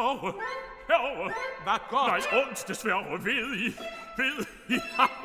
Herre, herre. Hvad godt? Nej, ondt desværre, ved I. Ved I.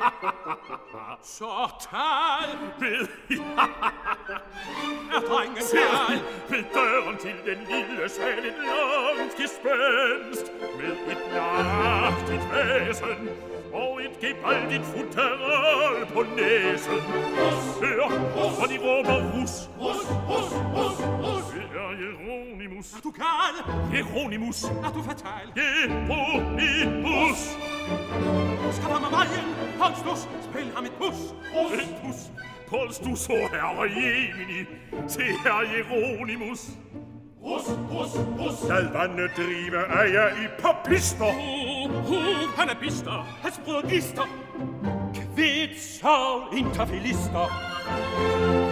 Så tal. Ved I. Er drengen tal? Ved døren til den lille sal et langt gespenst med et nagtigt væsen og et gevaldigt futteral på næsen. Hør, og de råber rus. Rus, rus, rus, rus. Det er Jeronimus. Er du gal? Jeronimus. Er du fatal? Jeronimus. Skab ham af vejen. Polstus, spil ham et pus. Et pus. Polstus, o herre Jemini. Til herre Jeronimus. Rus, rus, rus. Lad vandet drive af jer i papister. Han er bister. Hans brød gister. Kvæt, sorg, interfilister.